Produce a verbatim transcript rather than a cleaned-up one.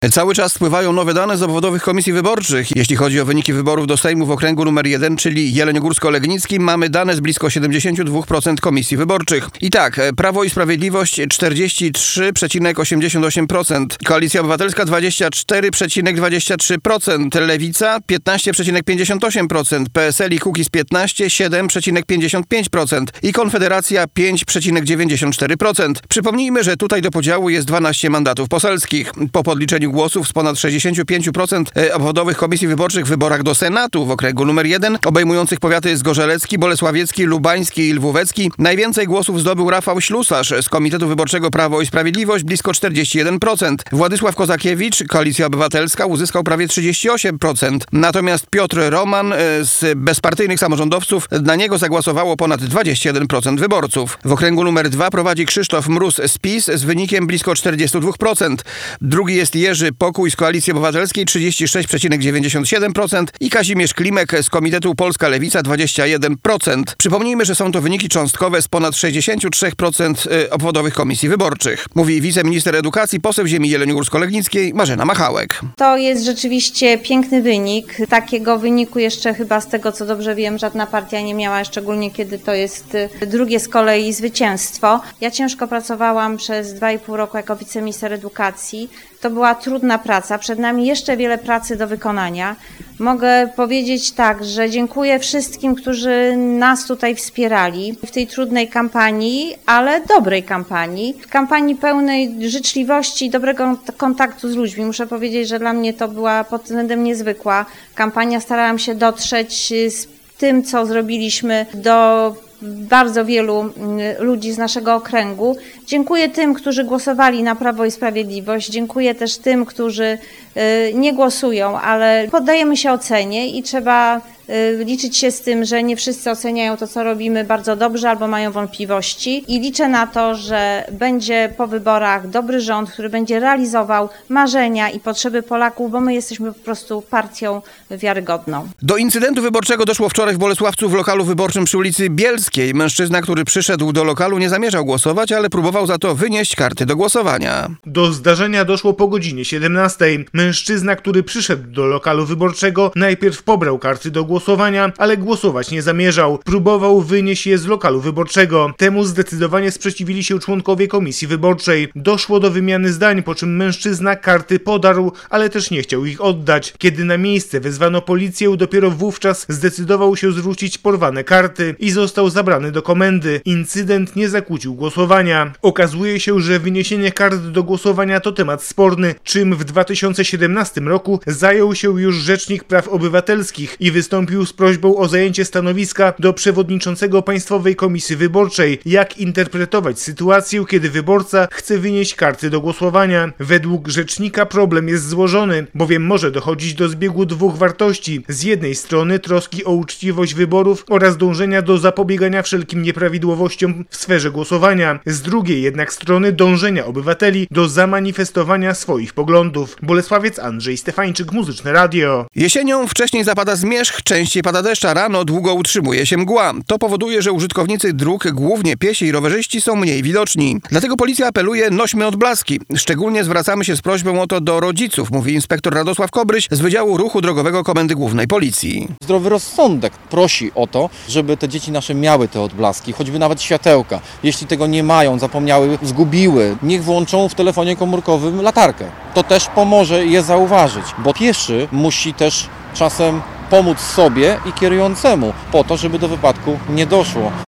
Cały czas spływają nowe dane z obwodowych komisji wyborczych. Jeśli chodzi o wyniki wyborów do Sejmu w okręgu numer jeden, czyli jeleniogórsko-legnickim, mamy dane z blisko siedemdziesiąt dwa procent komisji wyborczych. I tak, Prawo i Sprawiedliwość czterdzieści trzy przecinek osiemdziesiąt osiem procent, Koalicja Obywatelska dwadzieścia cztery przecinek dwadzieścia trzy procent, Lewica piętnaście przecinek pięćdziesiąt osiem procent, P S L i Kukiz piętnaście siedem przecinek pięćdziesiąt pięć procent i Konfederacja pięć przecinek dziewięćdziesiąt cztery procent. Przypomnijmy, że tutaj do podziału jest dwanaście mandatów poselskich. Po podliczeniu głosów z ponad sześćdziesiąt pięć procent obwodowych komisji wyborczych w wyborach do Senatu w okręgu numer jeden, obejmujących powiaty zgorzelecki, bolesławiecki, lubański i lwówecki, najwięcej głosów zdobył Rafał Ślusarz z Komitetu Wyborczego Prawo i Sprawiedliwość, blisko czterdzieści jeden procent. Władysław Kozakiewicz, Koalicja Obywatelska, uzyskał prawie trzydzieści osiem procent. Natomiast Piotr Roman z bezpartyjnych samorządowców, na niego zagłosowało ponad dwadzieścia jeden procent wyborców. W okręgu numer dwa prowadzi Krzysztof Mróz z PiS z wynikiem blisko czterdzieści dwa procent. Drugi jest Jerzy Pokój z Koalicji Obywatelskiej trzydzieści sześć przecinek dziewięćdziesiąt siedem procent i Kazimierz Klimek z Komitetu Polska Lewica dwadzieścia jeden procent. Przypomnijmy, że są to wyniki cząstkowe z ponad sześćdziesiąt trzy procent obwodowych komisji wyborczych. Mówi wiceminister edukacji, poseł ziemi jeleniogórsko-legnickiej Marzena Machałek. To jest rzeczywiście piękny wynik. Takiego wyniku jeszcze chyba z tego, co dobrze wiem, żadna partia nie miała, szczególnie kiedy to jest drugie z kolei zwycięstwo. Ja ciężko pracowałam przez dwa i pół roku jako wiceminister edukacji. To była trudna praca, przed nami jeszcze wiele pracy do wykonania. Mogę powiedzieć tak, że dziękuję wszystkim, którzy nas tutaj wspierali w tej trudnej kampanii, ale dobrej kampanii. W kampanii pełnej życzliwości i dobrego kontaktu z ludźmi. Muszę powiedzieć, że dla mnie to była pod względem niezwykła kampania. Starałam się dotrzeć z tym, co zrobiliśmy, do bardzo wielu ludzi z naszego okręgu. Dziękuję tym, którzy głosowali na Prawo i Sprawiedliwość. Dziękuję też tym, którzy nie głosują, ale poddajemy się ocenie i trzeba liczyć się z tym, że nie wszyscy oceniają to, co robimy bardzo dobrze albo mają wątpliwości i liczę na to, że będzie po wyborach dobry rząd, który będzie realizował marzenia i potrzeby Polaków, bo my jesteśmy po prostu partią wiarygodną. Do incydentu wyborczego doszło wczoraj w Bolesławcu w lokalu wyborczym przy ulicy Bielskiej. Mężczyzna, który przyszedł do lokalu, nie zamierzał głosować, ale próbował za to wynieść karty do głosowania. Do zdarzenia doszło po godzinie siedemnastej. Mężczyzna, który przyszedł do lokalu wyborczego, najpierw pobrał karty do głosowania, ale głosować nie zamierzał. Próbował wynieść je z lokalu wyborczego. Temu zdecydowanie sprzeciwili się członkowie komisji wyborczej. Doszło do wymiany zdań, po czym mężczyzna karty podarł, ale też nie chciał ich oddać. Kiedy na miejsce wezwano policję, dopiero wówczas zdecydował się zwrócić porwane karty i został zabrany do komendy. Incydent nie zakłócił głosowania. Okazuje się, że wyniesienie kart do głosowania to temat sporny, czym w dwa tysiące siedemnastym roku zajął się już Rzecznik Praw Obywatelskich i wystąpił z prośbą o zajęcie stanowiska do przewodniczącego Państwowej Komisji Wyborczej, jak interpretować sytuację, kiedy wyborca chce wynieść karty do głosowania. Według rzecznika problem jest złożony, bowiem może dochodzić do zbiegu dwóch wartości. Z jednej strony troski o uczciwość wyborów oraz dążenia do zapobiegania wszelkim nieprawidłowościom w sferze głosowania. Z drugiej jednak strony dążenia obywateli do zamanifestowania swoich poglądów. Bolesławiec Andrzej Stefańczyk, Muzyczne Radio. Jesienią wcześniej zapada zmierzch, częściej pada deszcz, a rano długo utrzymuje się mgła. To powoduje, że użytkownicy dróg, głównie piesi i rowerzyści, są mniej widoczni. Dlatego policja apeluje: nośmy odblaski. Szczególnie zwracamy się z prośbą o to do rodziców, mówi inspektor Radosław Kobryś z Wydziału Ruchu Drogowego Komendy Głównej Policji. Zdrowy rozsądek prosi o to, żeby te dzieci nasze miały te odblaski, choćby nawet światełka. Jeśli tego nie mają, zapomniały, zgubiły, niech włączą w telefonie komórkowym latarkę. To też pomoże je zauważyć, bo pieszy musi też czasem pomóc sobie i kierującemu po to, żeby do wypadku nie doszło.